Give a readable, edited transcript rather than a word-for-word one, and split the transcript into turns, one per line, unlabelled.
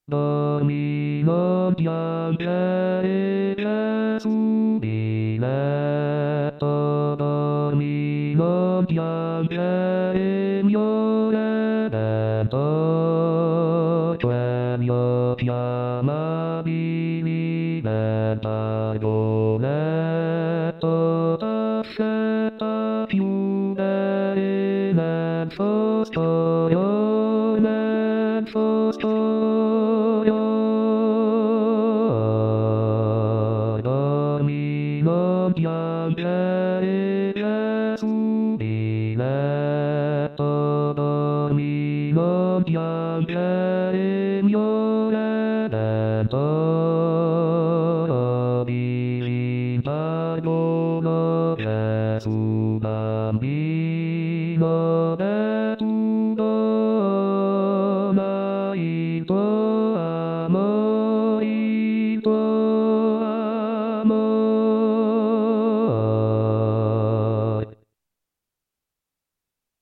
Domino piangere Gesù di letto, domino piangere mio Redentore, mio chiamavi nel pargoletto, t'accetta chiudere nel fostoio, nel fostoio. Domino piangere Gesù di letto, domino piangere mio Redentore, di perdono Gesù bambino, e tu dona il tuo amore, il tuo amore.